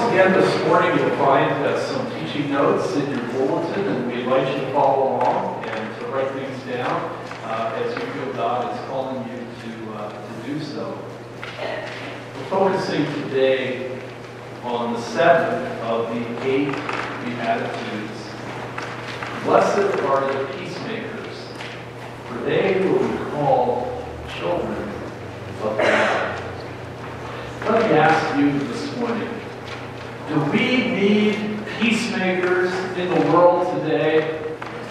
again this morning, you'll find some teaching notes in your bulletin, and we invite you to follow along and to write things down as you feel God is calling you to do so. We're focusing today on the seventh of the 8 Beatitudes. Blessed are the peacemakers, for they will be called children of God. Let me ask you this morning, do we need peacemakers in the world today?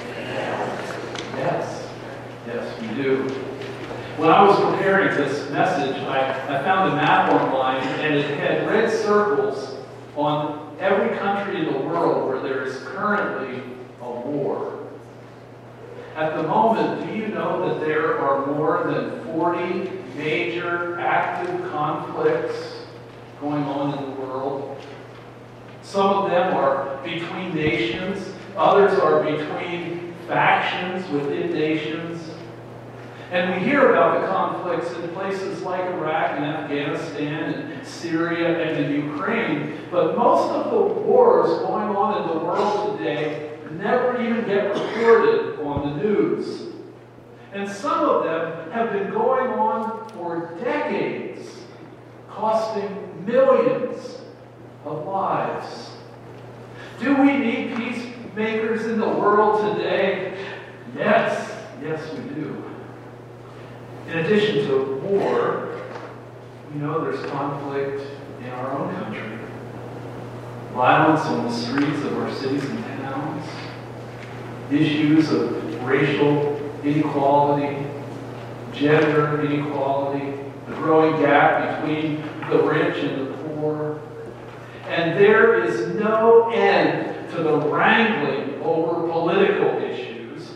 Yes, we do. When I was preparing this message, I found a map online, and it had red circles on every country in the world where there is currently a war. At the moment, do you know that there are more than 40 major active conflicts going on in the world? Some of them are between nations, others are between factions within nations. And we hear about the conflicts in places like Iraq and Afghanistan and Syria and in Ukraine, but most of the wars going on in the world today never even get reported on the news. And some of them have been going on for decades, costing millions of lives. Do we need peacemakers in the world today? Yes, we do. In addition to war, we know there's conflict in our own country. Violence on the streets of our cities and towns. Issues of racial inequality, gender inequality, the growing gap between the rich and the poor. And there is no end to the wrangling over political issues.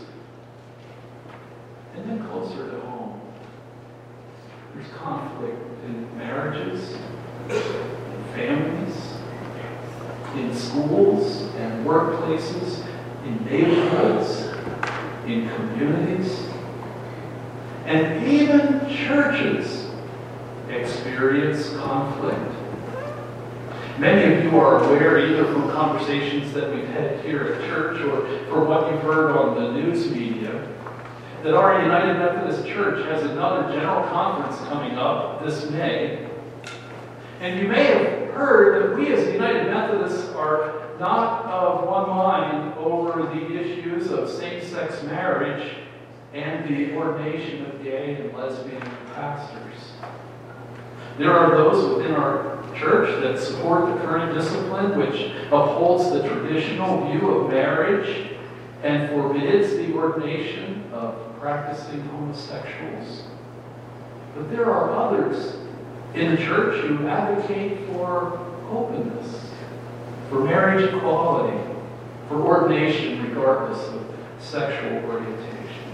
And then closer to home, there's conflict in marriages, in families, in schools and workplaces, in neighborhoods, in communities, and even churches experience conflict. Many of you are aware, either from conversations that we've had here at church or from what you've heard on the news media, that our United Methodist Church has another general conference coming up this May. And you may have heard that we as United Methodists are not of one mind over the issues of same-sex marriage and the ordination of gay and lesbian pastors. There are those within our church that support the current discipline, which upholds the traditional view of marriage and forbids the ordination of practicing homosexuals. But there are others in the church who advocate for openness, for marriage equality, for ordination regardless of sexual orientation.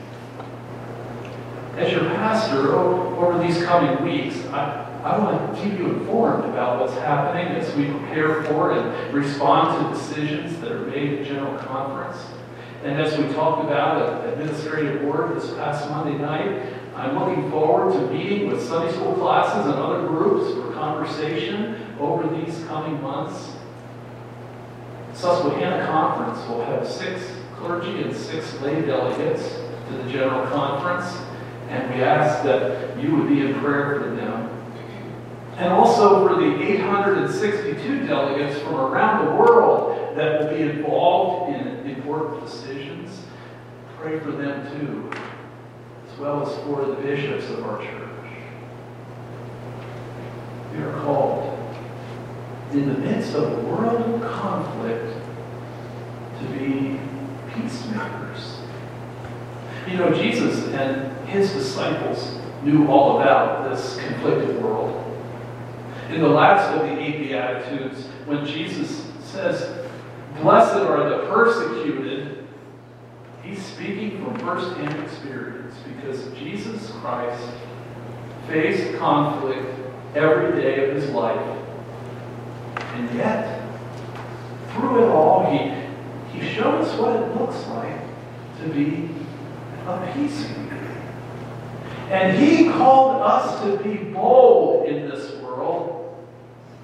As your pastor, over these coming weeks, I want to keep you informed about what's happening as we prepare for and respond to decisions that are made at General Conference. And as we talked about at Administrative Board this past Monday night, I'm looking forward to meeting with Sunday school classes and other groups for conversation over these coming months. Susquehanna Conference will have 6 clergy and 6 lay delegates to the General Conference, and we ask that you would be in prayer for them. And also for the 862 delegates from around the world that will be involved in important decisions, pray for them too, as well as for the bishops of our church. We are called, in the midst of a world of conflict, to be peacemakers. You know, Jesus and his disciples knew all about this conflicted world. In the last of the 8 Beatitudes, when Jesus says, "Blessed are the persecuted," he's speaking from first-hand experience, because Jesus Christ faced conflict every day of his life. And yet, through it all, he showed us what it looks like to be a peacemaker. And he called us to be bold in this world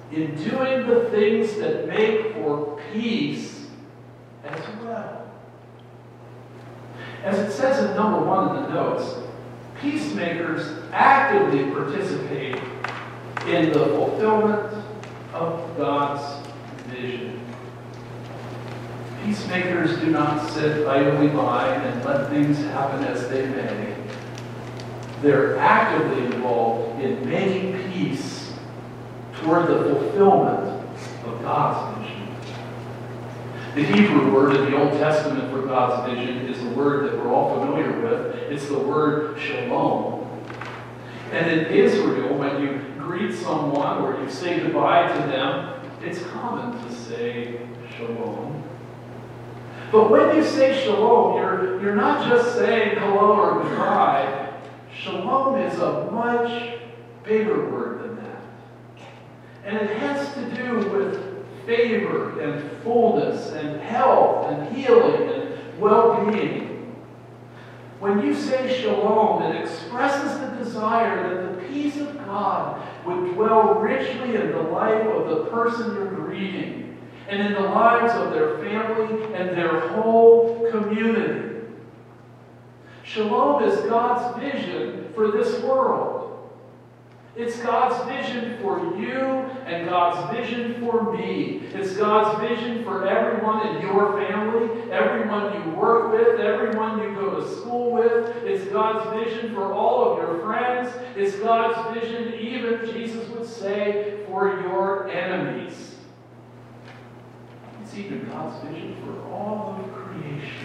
in doing the things that make for peace as well. As it says in number 1 in the notes, peacemakers actively participate in the fulfillment of God's vision. Peacemakers do not sit idly by and let things happen as they may. They're actively involved in making peace toward the fulfillment of God's vision. The Hebrew word in the Old Testament for God's vision is a word that we're all familiar with. It's the word shalom. And in Israel, when you greet someone or you say goodbye to them, it's common to say shalom. But when you say shalom, you're not just saying hello or goodbye. Shalom is a much bigger word than that. And it has to do with favor and fullness and health and healing and well-being. When you say shalom, it expresses the desire that the peace of God would dwell richly in the life of the person you're greeting and in the lives of their family and their whole community. Shalom is God's vision for this world. It's God's vision for you and God's vision for me. It's God's vision for everyone in your family, everyone you work with, everyone you go to school with. It's God's vision for all of your friends. It's God's vision, even, Jesus would say, for your enemies. It's even God's vision for all of creation.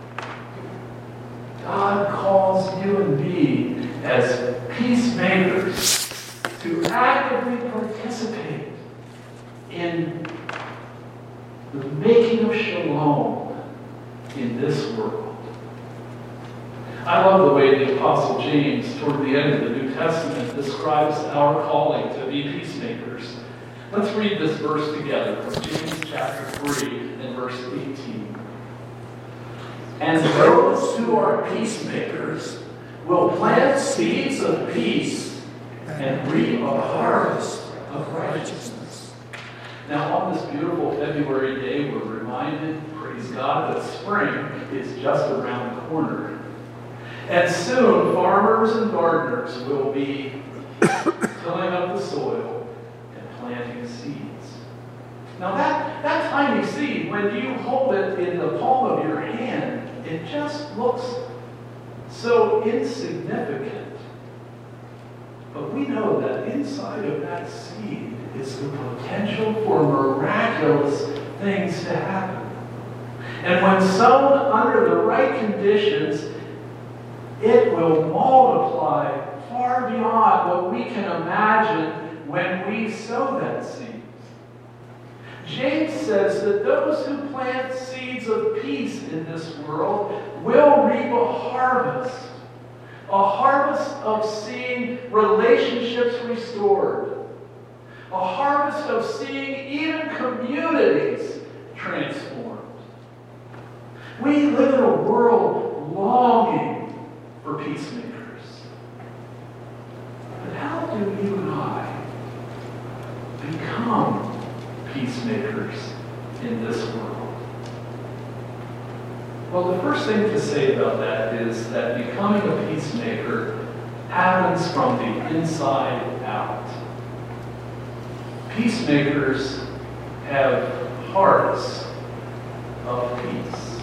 God calls you and me as peacemakers to actively participate in the making of shalom in this world. I love the way the Apostle James, toward the end of the New Testament, describes our calling to be peacemakers. Let's read this verse together from James chapter 3 and verse 18. And those who are peacemakers will plant seeds of peace and reap a harvest of righteousness. Now, on this beautiful February day, we're reminded, praise God, that spring is just around the corner. And soon, farmers and gardeners will be tilling up the soil and planting seeds. Now, that tiny seed, when you hold it in the palm of your hand, it just looks so insignificant. But we know that inside of that seed is the potential for miraculous things to happen. And when sown under the right conditions, it will multiply far beyond what we can imagine when we sow that seed. James says that those who plant seeds of peace in this world will reap a harvest of seeing relationships restored, a harvest of seeing even communities transformed. We live in a world longing for peacemakers. But how do you and I become peacemakers in this world? Well, the first thing to say about that is that becoming a peacemaker happens from the inside out. Peacemakers have hearts of peace.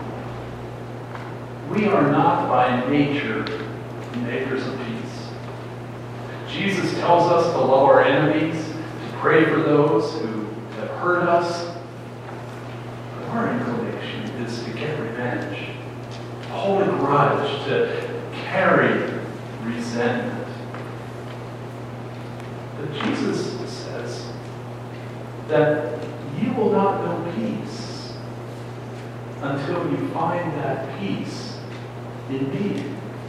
We are not by nature makers of peace. Jesus tells us to love our enemies, to pray for those who have hurt us. But our inclination is to get revenge, to hold a grudge, to carry resentment. But Jesus says that you will not know peace until you find that peace in me.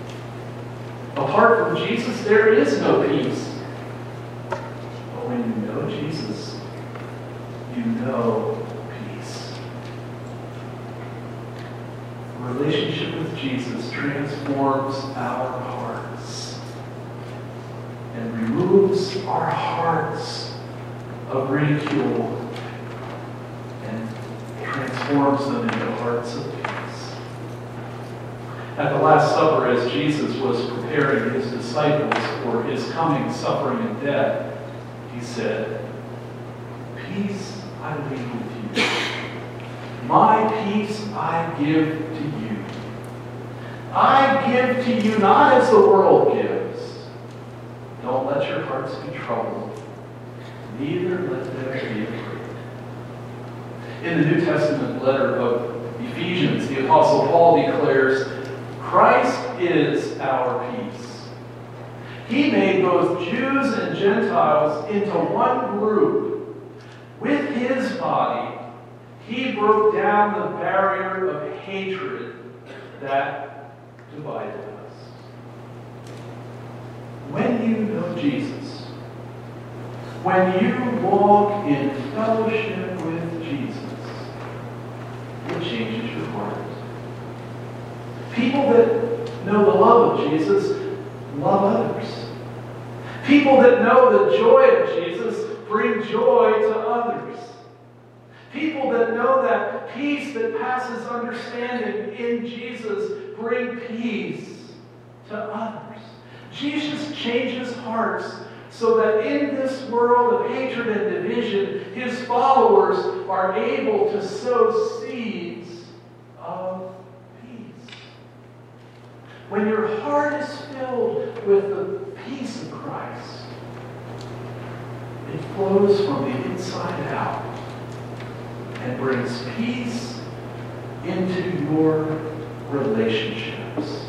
Apart from Jesus, there is no peace. But when you know Jesus, you know peace. A relationship with Jesus transforms our hearts and removes our hearts of ridicule and transforms them into hearts of peace. At the Last Supper, as Jesus was preparing his disciples for his coming suffering and death, he said, "Peace I leave with you. My peace I give to you. I give to you not as the world gives. Don't let your hearts be troubled, neither let them be afraid." In the New Testament letter of Ephesians, the Apostle Paul declares, "Christ is our peace. He made both Jews and Gentiles into one group. With his body, he broke down the barrier of hatred that divided us." When you know Jesus, when you walk in fellowship with Jesus, it changes your heart. People that know the love of Jesus love others. People that know the joy of Jesus bring joy to others. People that know that peace that passes understanding in Jesus bring peace to others. Jesus changes hearts so that in this world of hatred and division, his followers are able to sow seeds of peace. When your heart is filled with the peace of Christ, it flows from the inside out and brings peace into your relationships.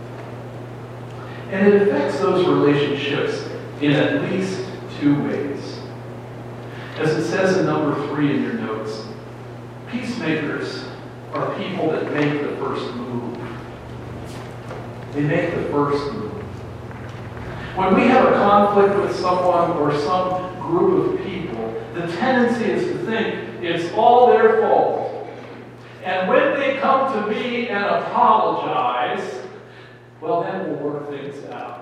And it affects those relationships in at least two ways. As it says in number 3 in your notes, peacemakers are people that make the first move. They make the first move. When we have a conflict with someone or some group of people, the tendency is to think it's all their fault. And when they come to me and apologize, well, then we'll work things out.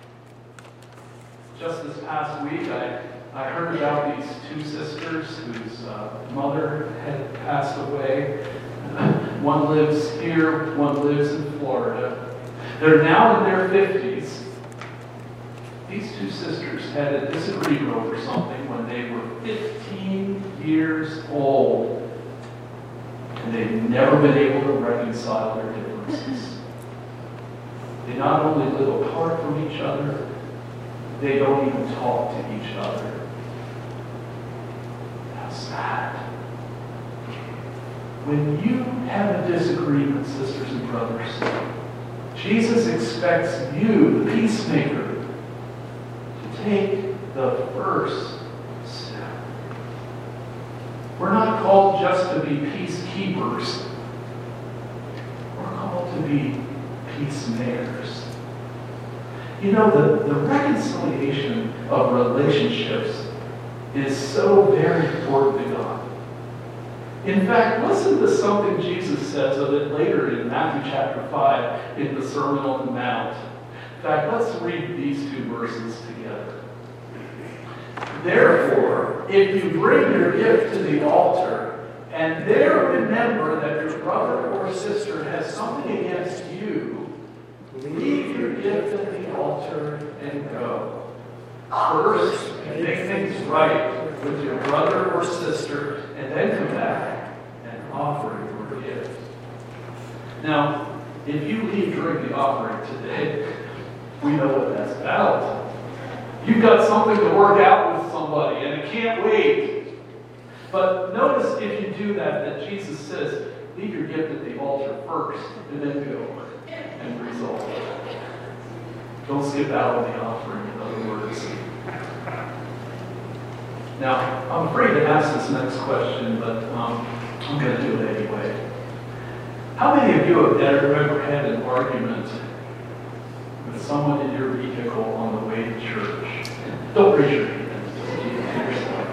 Just this past week, I heard about these two sisters whose mother had passed away. One lives here, one lives in Florida. They're now in their 50s. These two sisters had a disagreement over something when they were 15 years old. And they've never been able to reconcile their differences. They not only live apart from each other, they don't even talk to each other. How sad. When you have a disagreement, sisters and brothers, Jesus expects you, the peacemaker, to take the first step. We're not called just to be peacekeepers. We're called to be peacemakers. You know, the reconciliation of relationships is so very important to God. In fact, listen to something Jesus says of it later in Matthew chapter 5 in the Sermon on the Mount. In fact, let's read these two verses together. "Therefore, if you bring your gift to the altar, and there remember that your brother or sister has something against you, leave your gift at the altar and go. First, make things right with your brother or sister, and then come back and offer your gift." Now, if you leave during the offering today, we know what that's about. You've got something to work out with somebody, and it can't wait. But notice if you do that Jesus says, leave your gift at the altar first, and then go and resolve it. Don't skip out on the offering, in other words. Now, I'm afraid to ask this next question, but I'm going to do it anyway. How many of you have ever had an argument with someone in your vehicle on the way to church? Don't raise your hand. Just keep it to yourself.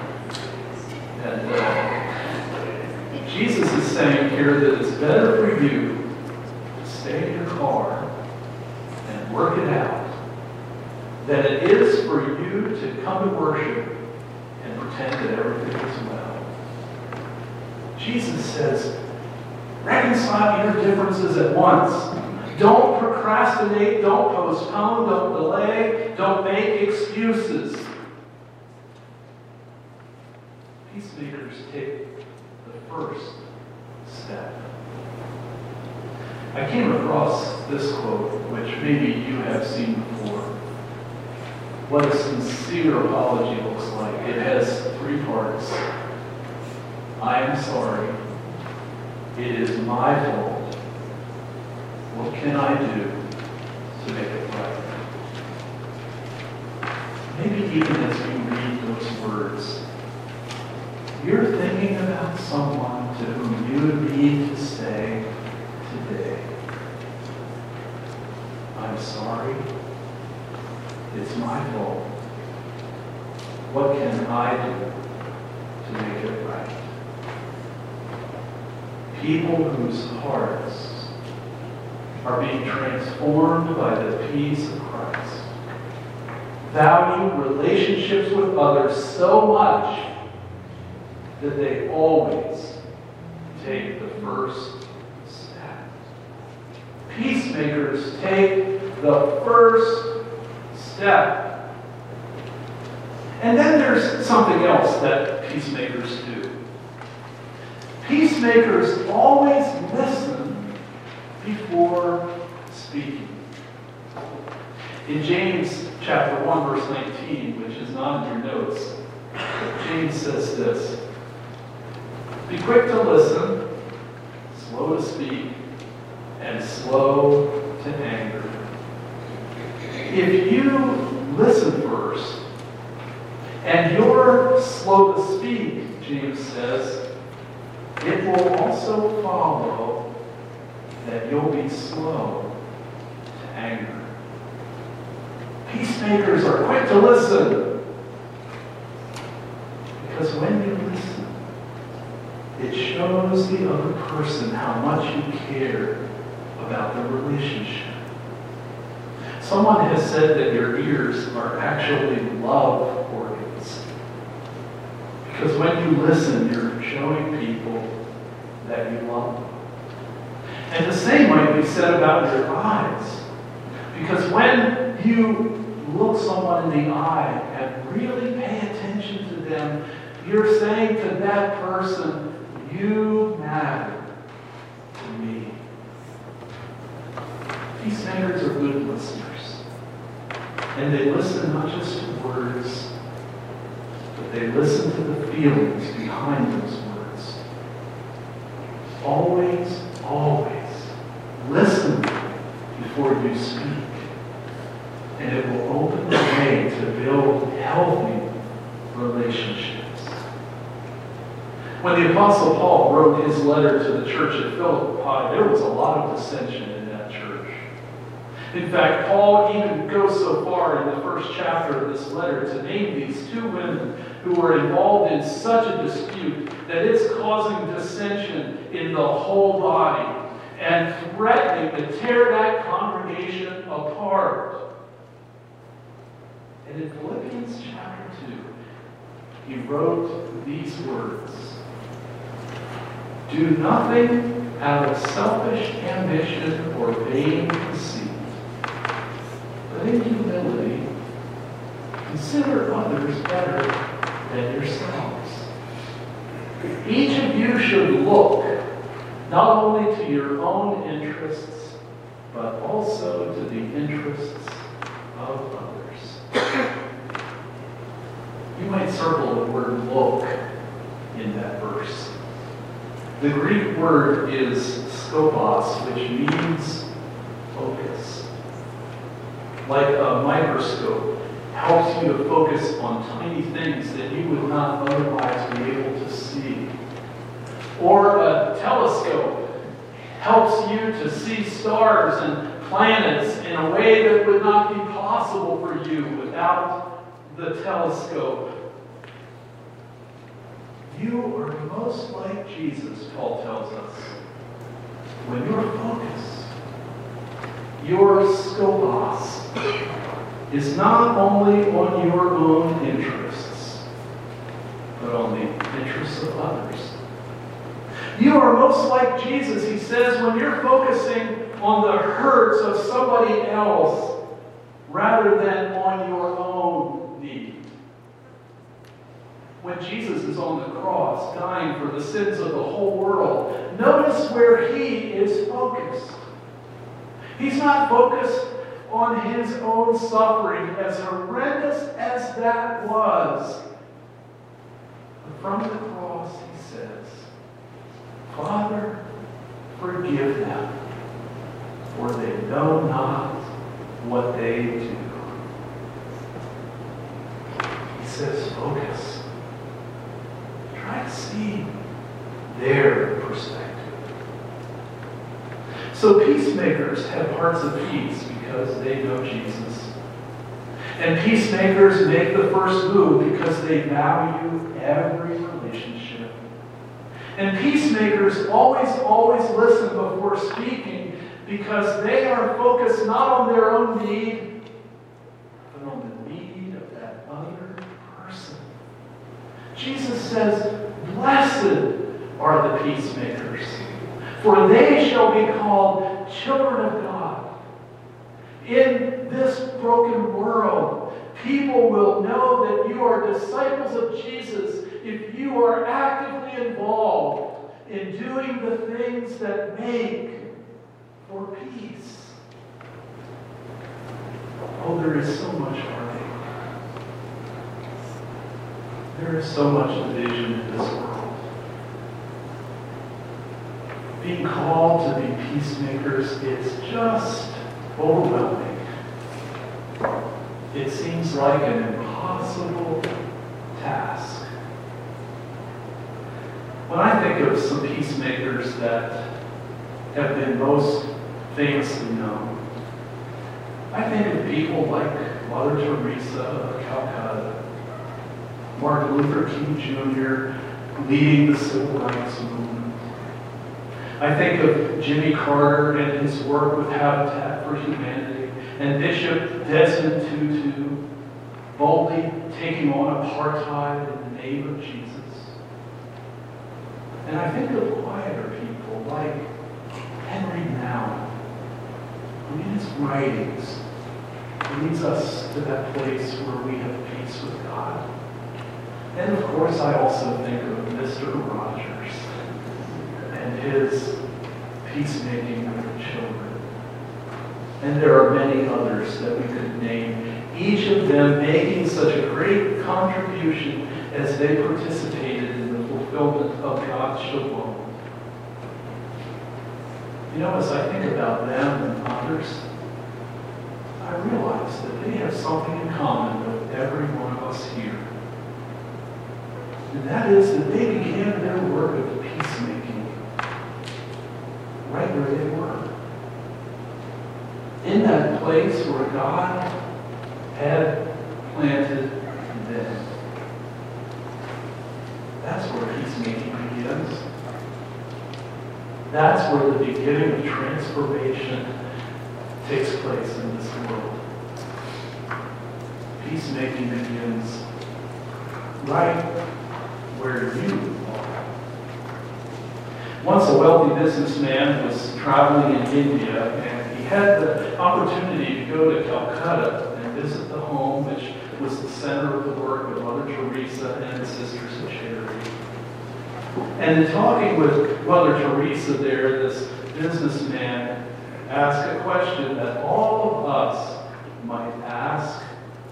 And Jesus is saying here that it's better for you to stay in your car and work it out than it is for you to come to worship and pretend that everything is well. Jesus says, reconcile your differences at once. Don't procrastinate, don't postpone, don't delay, don't make excuses. Peacemakers take the first step. I came across this quote, which maybe you have seen before. What a sincere apology looks like. It has 3 parts. I am sorry. It is my fault. What can I do to make it right? Maybe even as you read those words, you're thinking about someone to whom you need to say today, I'm sorry. It's my fault. What can I do to make it right? People whose hearts are being transformed by the peace of Christ value relationships with others so much that they always take the first step. Peacemakers take the first step. And then there's something else that peacemakers do. Peacemakers always listen before speaking. In James chapter 1, verse 19, which is not in your notes, James says this, be quick to listen, slow to speak, and slow to anger. If you listen first, and you're slow to speak, James says, it will also follow that you'll be slow to anger. Peacemakers are quick to listen, because when you listen, it shows the other person how much you care about the relationship. Someone has said that your ears are actually love organs. Because when you listen, you're showing people that you love them. And the same might be said about your eyes. Because when you look someone in the eye and really pay attention to them, you're saying to that person, you matter to me. Peacemakers are good listeners. And they listen not just to words, but they listen to the feelings behind those words. Always, always listen before you speak. And it will open the way to build healthy relationships. When the Apostle Paul wrote his letter to the church at Philippi, there was a lot of dissension in that church. In fact, Paul even goes so far in the first chapter of this letter to name these 2 women who were involved in such a dispute that it's causing dissension in the whole body and threatening to tear that congregation apart. And in Philippians chapter 2, he wrote these words, do nothing out of selfish ambition or vain conceit, but in humility, consider others better than yourselves. Each of you should look not only to your own interests, but also to the interests of others. You might circle the word look in that verse. The Greek word is skopos, which means focus. Like a microscope helps you to focus on tiny things that you would not otherwise be able to see. Or a telescope helps you to see stars and planets in a way that would not be possible for you without the telescope. You are most like Jesus, Paul tells us, when your focus, your skopos, is not only on your own interests, but on the interests of others. You are most like Jesus, he says, when you're focusing on the hurts of somebody else rather than on your own need. When Jesus is on the cross, dying for the sins of the whole world, notice where he is focused. He's not focused on his own suffering, as horrendous as that was. But from the cross, he says, Father, forgive them, for they know not what they do. He says, focus. Try to see their perspective. So peacemakers have hearts of peace because they know Jesus. And peacemakers make the first move because they value every relationship. And peacemakers always listen before speaking because they are focused not on their own need, but on the need of that other person. Jesus says, blessed are the peacemakers, for they shall be called children of God. In this broken world, people will know that you are disciples of Jesus if you are actively involved in doing the things that make for peace. Oh, there is so much heartache. There is so much division in this world. Being called to be peacemakers is just overwhelming. It seems like an impossible task. When I think of some peacemakers that have been most famously known, I think of people like Mother Teresa of Calcutta, Martin Luther King Jr. leading the civil rights movement. I think of Jimmy Carter and his work with Habitat for Humanity, and Bishop Desmond Tutu boldly taking on apartheid in the name of Jesus. And I think of quieter people like Henry Nouwen, who in his writings leads us to that place where we have peace with God. And of course, I also think of Mr. Rogers and his peacemaking with children. And there are many others that we could name, each of them making such a great contribution as they participated in the fulfillment of God's shalom. You know, as I think about them and others, I realize that they have something in common with every one of us here. And that is that they began their work of peacemaking right where they were. In that place where God had planted them. That's where peacemaking begins. That's where the beginning of transformation takes place in this world. Peacemaking begins right where you are. Once a wealthy businessman was traveling in India, and he had the opportunity to go to Calcutta and visit the home which was the center of the work of Mother Teresa and the Sisters of Charity. And in talking with Mother Teresa there, this businessman asked a question that all of us might ask.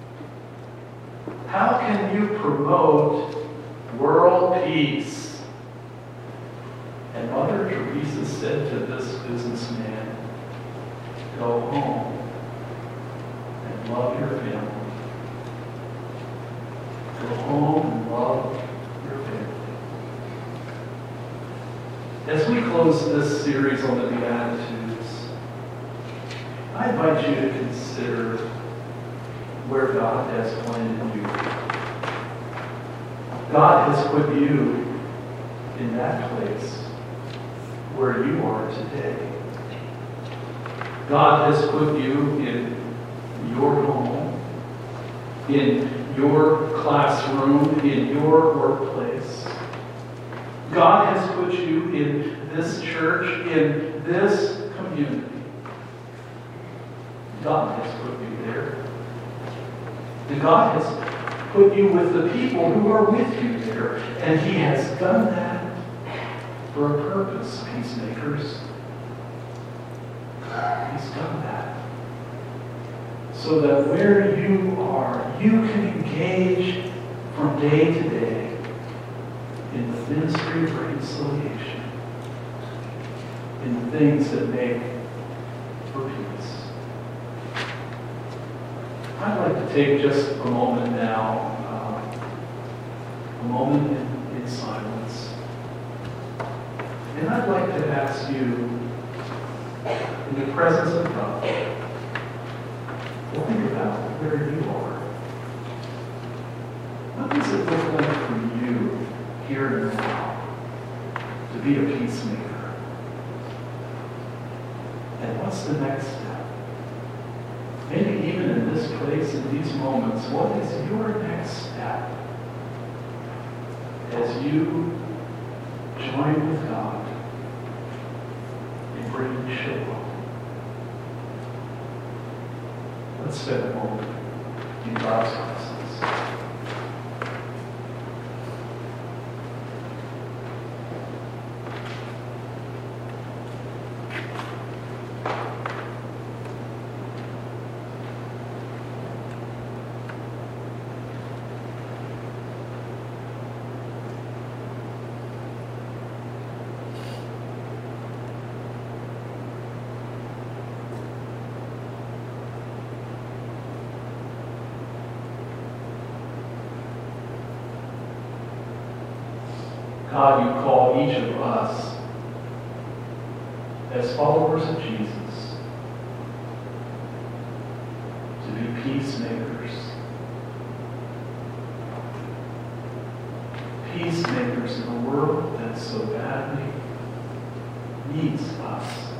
How can you promote world peace? And Mother Teresa said to this businessman, go home and love your family. Go home and love your family. As we close this series on the Beatitudes, I invite you to consider where God has planted you. God has put you in that place where you are today. God has put you in your home, in your classroom, in your workplace. God has put you in this church, in this community. God has put you there. And God has put you with the people who are with you there. And He has done that for a purpose, peacemakers. He's done that so that where you are, you can engage from day to day in the ministry of reconciliation, in the things that make for peace. I'd like to take just a moment now, a moment in silence. And I'd like to ask you, in the presence of God, to think about where you are. What does it look like for you here and now to be a peacemaker? And what's the next step? Maybe even in this place, in these moments, what is your next step as you join with God in bringing shalom? Let's spend a moment in God's presence. God, you call each of us as followers of Jesus to be peacemakers. Peacemakers in a world that so badly needs us.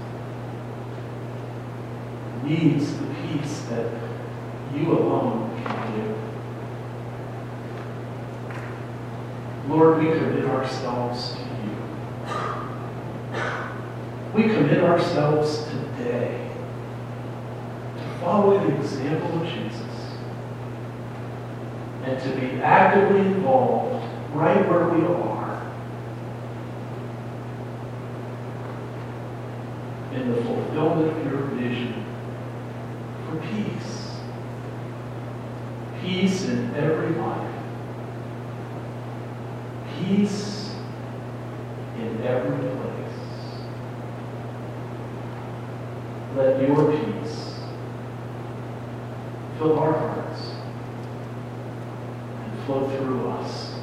Needs the peace that you alone can give. Lord, we commit ourselves to you. We commit ourselves today to follow the example of Jesus and to be actively involved right where we are in the fulfillment of your vision for peace. Peace in every life. Peace in every place. Let your peace fill our hearts and flow through us